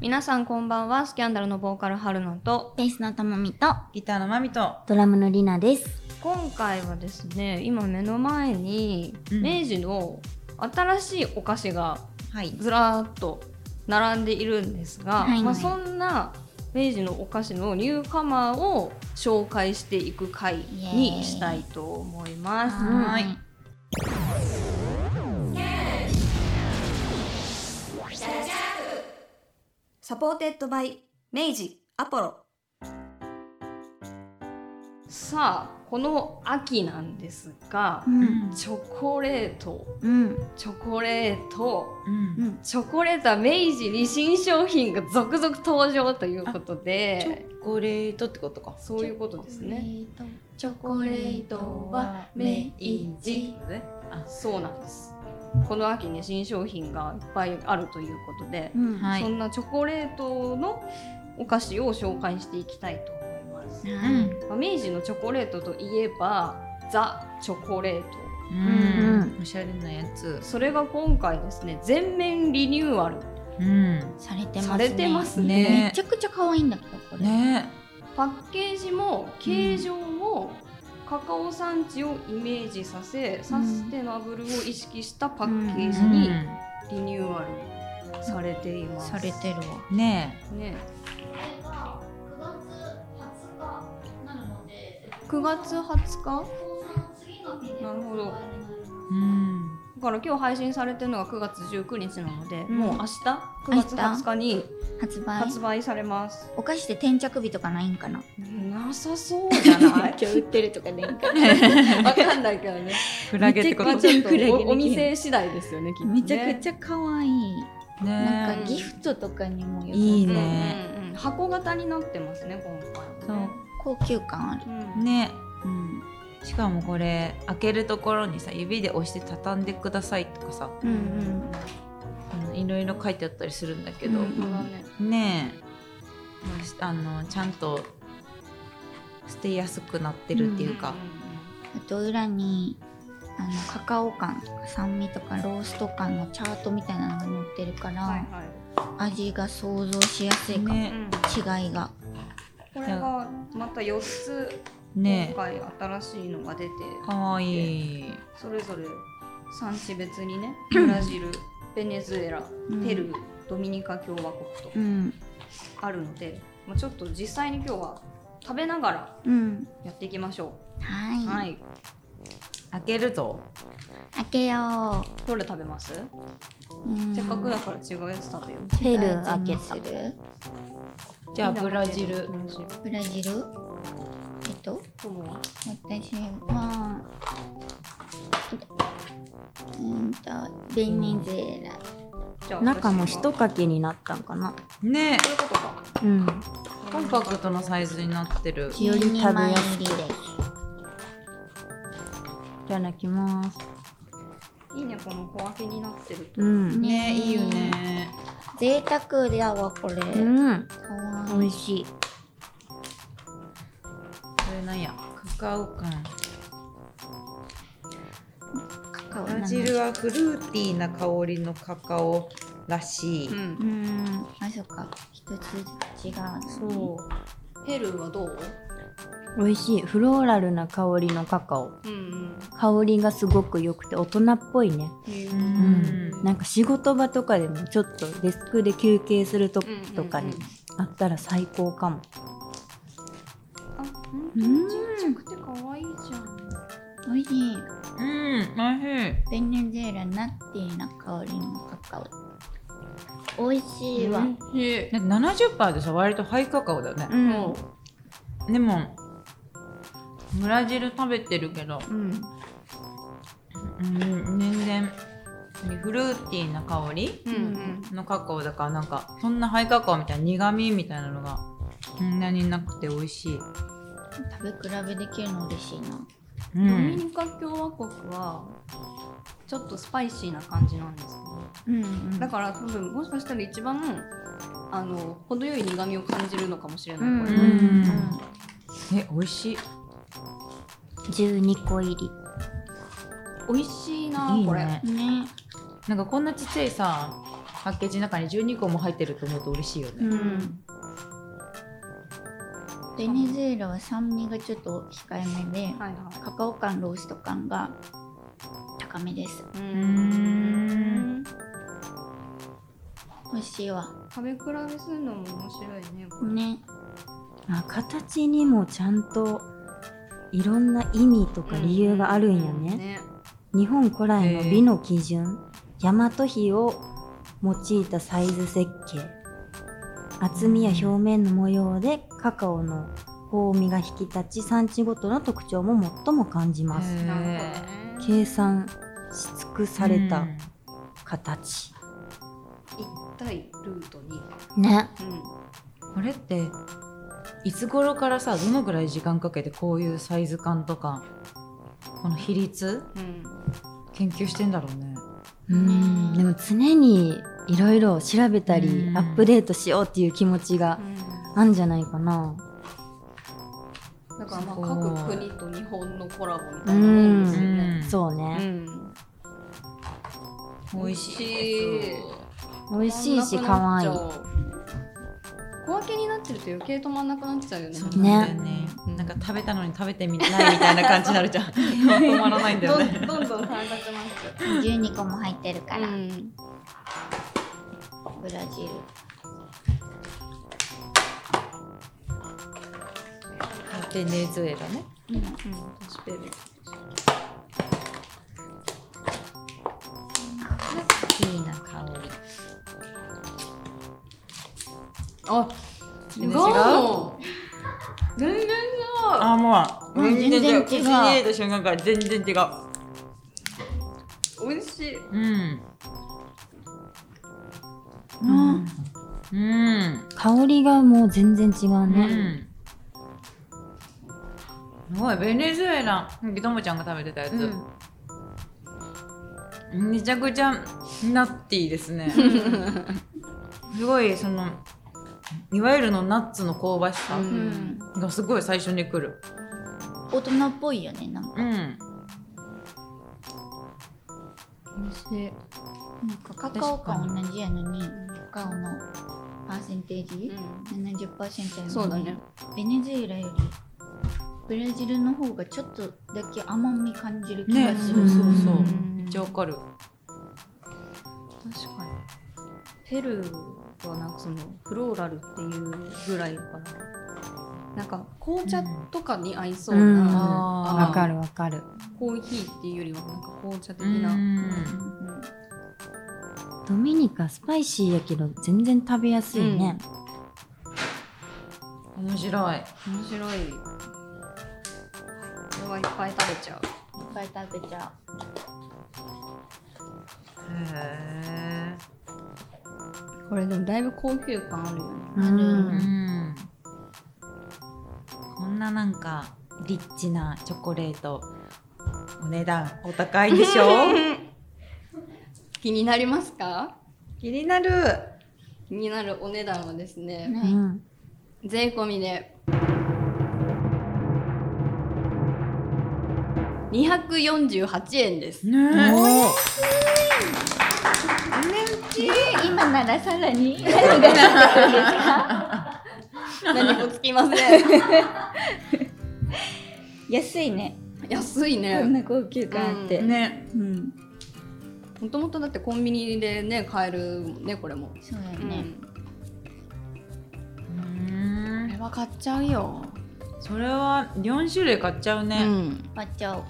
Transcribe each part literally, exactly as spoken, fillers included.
皆さんこんばんは。スキャンダルのボーカル春野とベースのともみとギターのまみとドラムのりなです。 今回はですね、今目の前に明治の新しいお菓子がずらーっと並んでいるんですが、 はいはい、 まあ、そんな明治のお菓子のニューカマーを紹介していく回にしたいと思います。 はい。 サポーテッドバイ明治アポロ。さあこの秋なんですが、 うん、 チョコレート、 うん、 チョコレート、 うん、 チョコレートは明治に新商品が続々登場ということで、 チョコレートってことか。 そういうことですね。 チョコレートは明治。 あ、そうなんです。この秋ね、新商品がいっぱいあるということで、 うん、 はい、 そんなチョコレートのお菓子を紹介していきたいと思います。 うんまあ、明治のチョコレートといえばザ・チョコレート、 うん、おしゃれなやつ。 それが今回ですね、全面リニューアル、 うん、 されてますね。 されてますね。 めちゃくちゃ可愛いんだけどこれ。 ね、 パッケージも形状もカカオ産地をイメージさせ、うん、サステナブルを意識したパッケージにリニューアルされています。 されてるわ。 ねえ。ねくがつはつかなるほど。うん。だから今日配信されてるのがくがつじゅうくにちなので、うん、もう明日くがつはつかに発売発売されます。 お菓子で転着日とかないんかな。 なさそうじゃない。 今日売ってるとかねんかな。 わかんないけどね。 フラゲってこと。 ちょっと お, お店次第ですよね、きっとね。 めちゃくちゃ可愛い。 ね、 なんかギフトとかにもよくいいね、 うんうん、箱型になってますね今回、ね。 そう、高級感ある。 うん、ね、うん。しかもこれ開けるところにさ、指で押して畳んでくださいとかさ、 うんうん、いろいろ書いてあったりするんだけど、 うんうん、 ねえ、あのちゃんと捨てやすくなってるっていうか、 うん、あと裏にあのカカオ感とか酸味とかロースト感のチャートみたいなのが載ってるから、はいはい、味が想像しやすいかも、ね、違いが。 これがまたよっつ今回新しいのが出て、 かわいい。 それぞれ産地別にね、ブラジル、ベネズエラ、ペルー、ドミニカ共和国とあるので、うん、ちょっと実際に今日は食べながらやっていきましょう。 うん、はい、 はい。 開けるぞ。 開けよう。 どれ食べます？せっかくだから違うやつ食べよう。 ペルー開けする？ じゃあブラジル。 ブラジル？えっと、私はうんとベネズエラ。中も一かけになったんかな。 ねえ。 そういうことか。 うん。 コンパクトなサイズになってる。 より食べやすいです。いただきます。 いいね、この小分けになってると。 うん。 ね、いいよね。 贅沢だわこれ。 うん。 美味しい。 これなんや、カカオ感。ブラジルはフルーティーな香りのカカオらしい。うん。 うん、あ、そっか。一つずつ違う。 そう。ペルーはどう？ 美味しい。フローラルな香りのカカオ、うんうん、香りがすごく良くて大人っぽいね。うん、なんか仕事場とかでもちょっとデスクで休憩するととかにあったら最高かも。 あ、ほんとにちっちゃくて可愛いじゃん。 美味しい。 うん、美味しい。 ベネズエラナッティーな香りのカカオ。美味しいわ。 ななじゅっパーセント でさ、割とハイカカオだよね。うん、でもブラジル食べてるけど、うん、うん、全然フルーティーな香りのカカオだから、なんかそんなハイカカオみたいな苦味みたいなのがそんなになくて美味しい。 食べ比べできるの嬉しいな。 うん、ドミニカ共和国はちょっとスパイシーな感じなんですけど、うんうん、だから多分もしかしたら一番あの程よい苦味を感じるのかもしれない、うんうんうん、 え、美味しい。 じゅうにこ入り。 美味しいな、いいね、これね。 なんかこんなちっちゃいさパッケージの中にじゅうにこも入ってると思うと嬉しいよね。うん、 ベネズエラは酸味がちょっと控えめで、はいはい、カカオ感ロースト感が高めです。うーん、美味しいわ。 食べ比べするのも面白いね。これね。 あ、形にもちゃんといろんな意味とか理由があるんやね。うんうんね、日本古来の美の基準、大和比を用いたサイズ設計、厚みや表面の模様でカカオの香味が引き立ち、産地ごとの特徴も最も感じます。なるほどね。計算し尽くされた形。 一体ルートにね、 うん、これっていつ頃からさ、どのぐらい時間かけてこういうサイズ感とかこの比率、うん、研究してんだろうね。 うん、でも常にいろいろ調べたり、うん、アップデートしようっていう気持ちがあんじゃないかな。 だからまあ各国と日本のコラボみたいなもんですよね。 うん、そうね、 うん、美味しい。 美味しいし可愛い。 小分けになってると余計止まんなくなっちゃうよね。 そうなんだよね。ね、なんか食べたのに食べてみないみたいな感じになるじゃん。止まらないんだよね。 どんどんどん三角マスじゅうにこも入ってるから。うん、ブラジル。 ベネズエラね。うん、うん、 私ペルー。 いいな香り。 あ、違う。全然違う。 あ、もう全然違う。 口に入れた瞬間から全然違う。 美味しい。 うん。 うん。うん。香りがもう全然違うね。うん、 すごい。ベネズエラ、ともちゃんが食べてたやつ。うん、めちゃくちゃナッティーですね。すごいそのいわゆるのナッツの香ばしさがすごい最初に来る。 大人っぽいよね、なんか。うん。 美味しい。 なんかカカオ感同じやのに、カカオのパーセンテージ、うん、ななじゅっパーセント やのに、 そうだね。 ベネズエラよりブラジルの方がちょっとだけ甘み感じる気がする。 ね、そうそうそう。めっちゃわかる。 確かに。ペルーはなんかそのフローラルっていうぐらいだから、なんか紅茶とかに合いそうな、うん、 わ、うん、かるわかる。 コーヒーっていうよりはなんか紅茶的な、うん、 ドミニカスパイシーやけど全然食べやすいね。 うん、面白い面白い。これはいっぱい食べちゃう。 いっぱい食べちゃう。 へー。これでもだいぶ高級感あるよね。 うん、うん、こんななんかリッチなチョコレート、お値段お高いでしょ。 気になりますか？ 気になる。 気になるお値段はですね、 うん、 税込みでにひゃくよんじゅうはちえんです。ねえ。 今ならさらに何もつきません。 安いね。 安いね。 こんな高級感あって、 うん、ね。うん。もともとだってコンビニでね買えるもんね、これも。 そうだよね。 うん。これは買っちゃうよ。 それはよんしゅるい買っちゃうね。うん、 買っちゃう。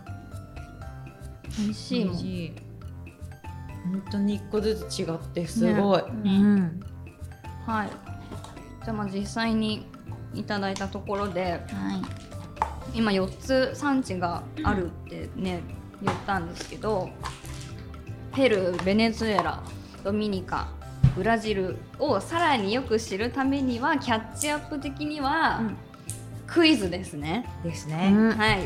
美味しいもん。 本当にいっこずつ違ってすごい、ねね、うん、 はい。じゃあまあ実際にいただいたところで、はい、今よっつ産地があるってね、うん、言ったんですけど、ペルー、ベネズエラ、ドミニカ、ブラジルをさらによく知るためにはキャッチアップ的には、うん、クイズですね。 ですね、 うん、はい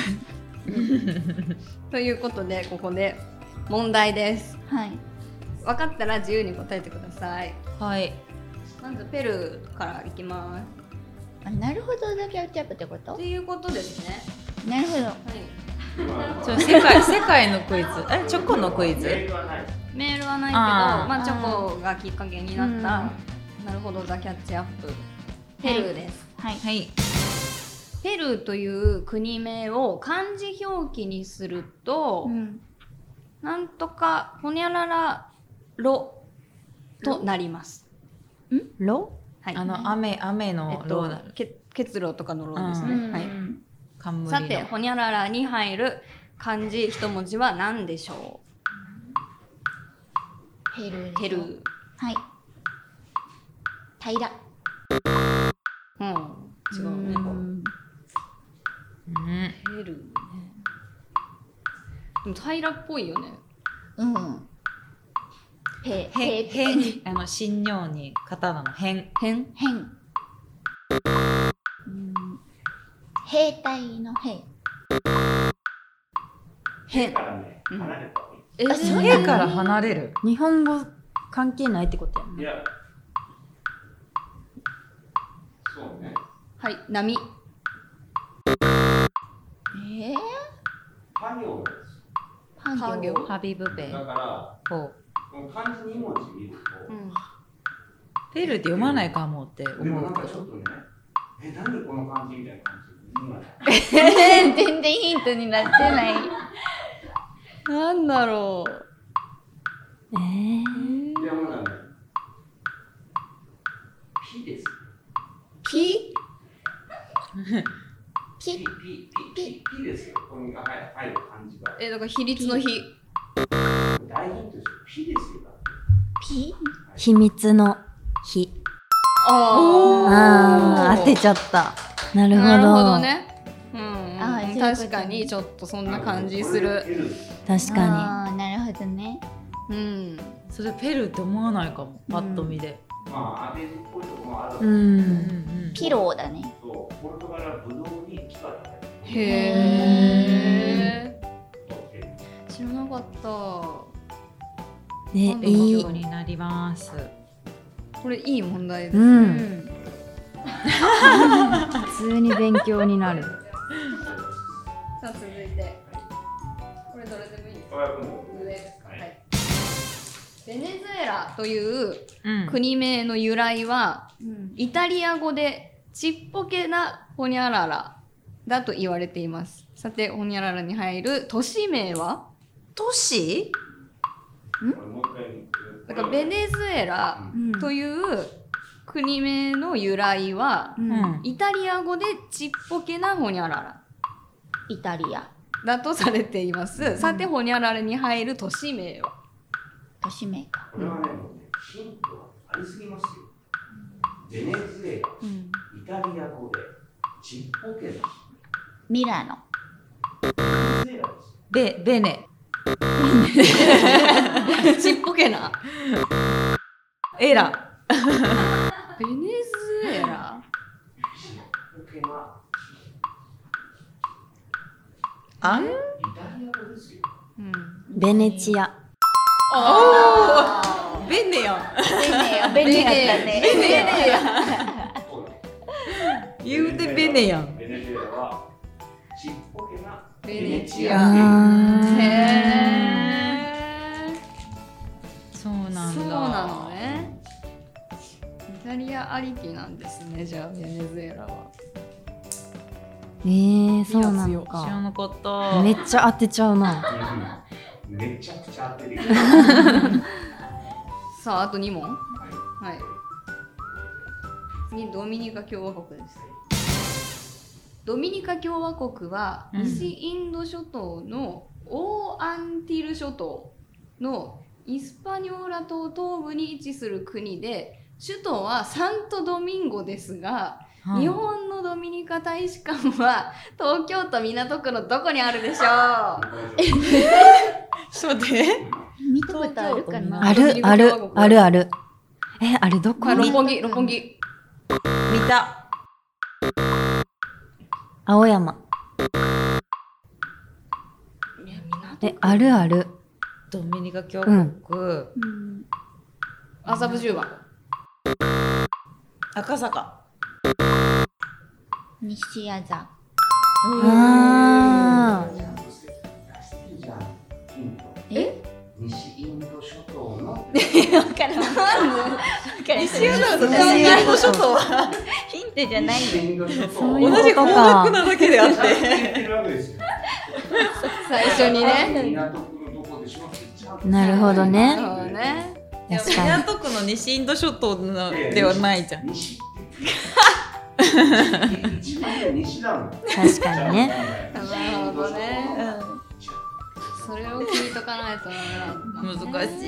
ということでここで問題です。 はい。 分かったら自由に答えてください。 はい。 まずペルーからいきます。 あ、なるほど、だけキャッチアップってこと？ っていうことですね。 なるほど。はい。 そう、世界世界のクイズ。え、チョコのクイズ？ メールはないけど、あまあチョコがきっかけになった、うん、なるほどザ・キャッチアップペルーです。 はい、はい、 ペルーという国名を漢字表記にすると、うん、なんとかほにゃららろとなります。 んろ、 はい、あの雨雨のろなる、 えっと、結露とかのろですね、うん、はい、 冠さてほにゃららに入る漢字一文字は何でしょう？ ペルー。 ペルー。 はい。平ら。 うん。違うね。うん。ペルーね。でも平らっぽいよね。 うん。 へ、へ、へ、あの新尿に刀の変。 変。 変。うん。兵隊の兵。 変。 うん。 え、家から離れる。 日本語関係ないってことやね。 いや、そうね。 はい、波。 えー、 パ行です。 パ行。 ハビブベ。 だから、 ほう。 この漢字に文字見ると、うん、 ペルーって読まないかもって思う。 でもなんかちょっとね、え、何この漢字みたいな感じ。全然ヒントになってない。 なんだろう。 えー。 いや、まだね。ピです。 ピ？ ピピピピピですよ。ここに入る漢字が。 え、だから比率の比。 大ヒントですよ。ピですよ。 ピ？ 秘密の秘。 ああ、当てちゃった。なるほど。 なるほどね。うん、あ、確かにちょっとそんな感じする。 確かに。 ああ、なるほどね。 うん。 それペルーって思わないかも。パッと見で。 まあ当て字っぽいところもある。 うん。 ピローだね。 そう。ポルトガルはブドウに木が生えてる。へえ。知らなかった。 ね、いいになります。 これいい問題です。 うん。普通に勉強になる。 さあ続いて、これどれでもいいですか？上ですか？はい。ベネズエラという国名の由来は、うん、イタリア語でちっぽけなホニャララだと言われています。さてホニャララに入る都市名は？ 都市？ ん？だからベネズエラという国名の由来は、うん、イタリア語でちっぽけなホニャララ。 イタリアだとされています。うん、さてホニャララに入る都市名は？ 都市名か。 これはね、もうね、ヒントがありすぎますよ。ベネズエラ、うん、イタリア語でちっぽけな。 ミラノ。 ベネズエラです。 ベ、ベネ。 ちっぽけな。 エラ。 ベネズエラ。 ちっぽけな。 あん？ イタリア語ですよ。 うん、ベネチア。 おお。ベネやん。 ベネや。ベネやったね。 ベネや。言うてベネやん。 ベネズエラはちっぽけなベネチア。へえ。 そうなんだ。 そうなのね。イタリアありきなんですね。じゃあベネズエラは。 えー、そうなのか。 知らなかった。 めっちゃ当てちゃうな。 めちゃくちゃ当てる。 さああとに問。はい。はい、次ドミニカ共和国です。ドミニカ共和国は、うん、西インド諸島のオーアンティル諸島のイスパニョーラ島東部に位置する国で、首都はサントドミンゴですが、うん、日本のドミニカ大使館は東京都港区のどこにあるでしょう？ そうで見たことあるかな？ あるあるあるある。え、あれどこ？ 六本木六本木。 見た。 青山。え、あるある。 ドミニカ共和国。うん、 麻布十番。 赤坂。 西麻布。 ああ。 え？西インド諸島から分かる。 西インド諸島はヒントじゃないよ。 同じ方角なだけであって。 最初にね。 なるほどね。 そうね。 確かに港区の西インド諸島のではないじゃん。 確かにね。 なるほどね。それを聞いとかないとダメなんだ、ね。 難しい。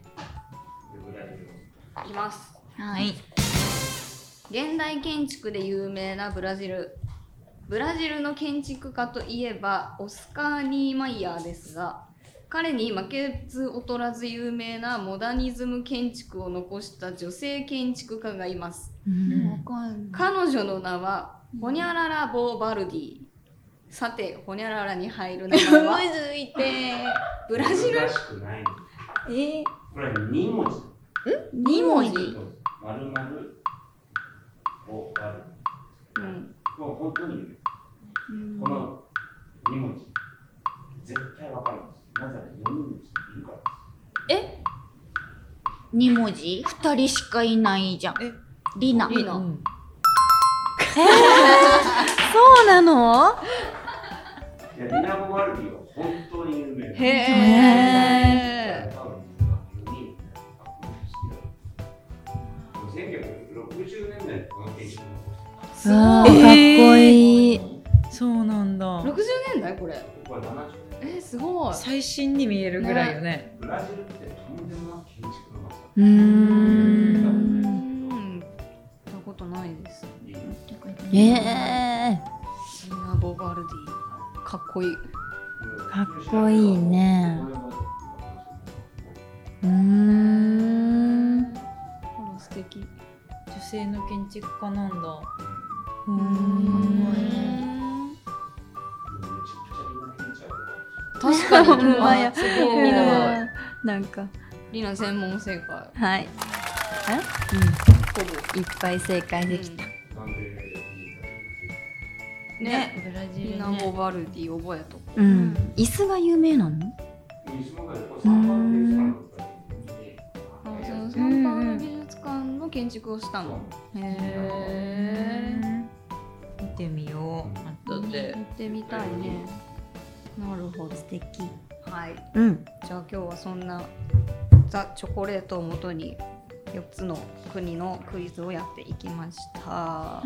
いきます。 はい。 現代建築で有名なブラジル。ブラジルの建築家といえばオスカー・ニーマイヤーですが、彼に負けず劣らず有名なモダニズム建築を残した女性建築家がいます。 うん、 彼女の名はホニャララ・ボーバルディ。さて、ホニャララに入る名前はむずいてブラジル。 えー、 これに文字。 に文字。 まるまるをバル。うん。もう本当に、このに文字絶対わかるんです。なぜならよにんの人いるから。 え？に文字？ふたりしかいないじゃん。え？リナ。 リナ。 うん、えー、そうなの？ いや、リナ・ボバルディは本当に有名な。 へえ。 せんきゅうひゃくろくじゅうねんだいこの建築の。 すごい、かっこいい。 そうなんだ。 ろくじゅうねんだいこれ。 これななじゅうねん。 えー、すごい。 最新に見えるぐらいよね。 ブラジルってとんでもなく建築のまさ。 うーん。 見たことないです。 ええー。 リナ・ボバルディ。かっこいい。 かっこいいね。うーん。 あら、素敵。 女性の建築家なんだ。 うーん。 確かに今日はすごいみんななんかリナ専門正解。 はい。え？うん。いっぱい正解できた。 ね、 ブラジルね。 リナ・ボバルディ覚えとこう。うん。椅子が有名なの？ そのサンパウロ美術館の建築をしたの。へえ。 見てみよう。後で。 見てみたいね。なるほど。 素敵。 はい。 うん。 じゃあ今日はそんなザ・チョコレートをもとによっつの国のクイズをやっていきました。 はい。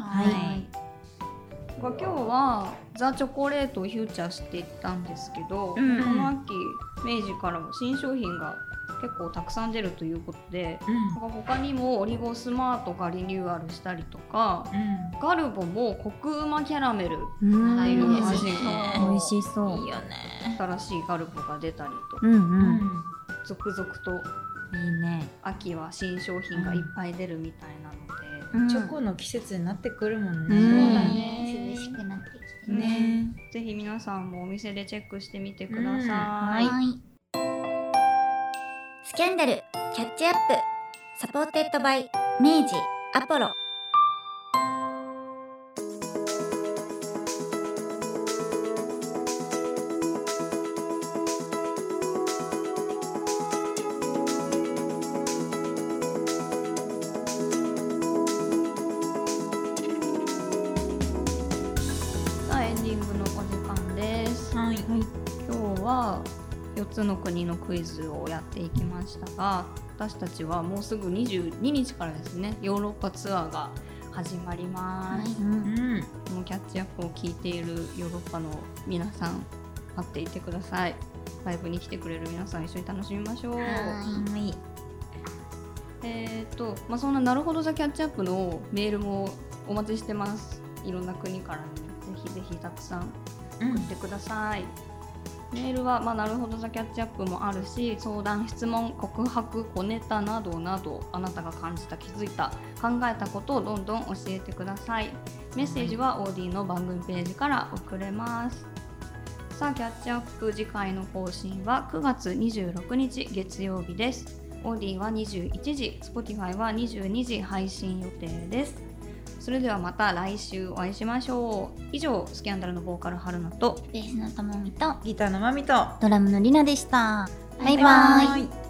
今日はザ・チョコレートをフューチャーしていったんですけど、 うん、 この秋明治からも新商品が結構たくさん出るということで、うん、他にもオリゴスマートがリニューアルしたりとか、うん、ガルボもコクうまキャラメルっていう味が美味しそう。 いいよね。 新しいガルボが出たりと、 うんうん、 続々といいね。 秋は新商品がいっぱい出るみたいなので、 うん、チョコの季節になってくるもんね。 うん、そうだね。涼しくなってきてね。 ね、ぜひ皆さんもお店でチェックしてみてください。うん、はい。 スキャンダルキャッチアップサポーテッドバイ明治アポロ。 さあエンディングのお時間です。はい。はい、今日はよっつの国のクイズをやっていきましたが、私たちはもうすぐにじゅうににちからですね、ヨーロッパツアーが始まります。はい、うん、このキャッチアップを聞いているヨーロッパの皆さん、待っていてください。ライブに来てくれる皆さん、一緒に楽しみましょう。はい。えーと、まあ、そんななるほどザキャッチアップのメールもお待ちしてます。いろんな国からね、ぜひぜひたくさん送ってください。うん、メールは、まあ、なるほどザキャッチアップもあるし、相談、質問、告白、小ネタなどなど、あなたが感じた、気づいた、考えたことをどんどん教えてください。メッセージは オーディー の番組ページから送れます。さあ、キャッチアップ次回の更新はくがつにじゅうろくにち月曜日です。オーディー はにじゅういちじ、Spotify はにじゅうにじ配信予定です。それではまた来週お会いしましょう。以上、スキャンダルのボーカル春菜とベースのともみとギターのまみとドラムのりなでした。 バイバイ。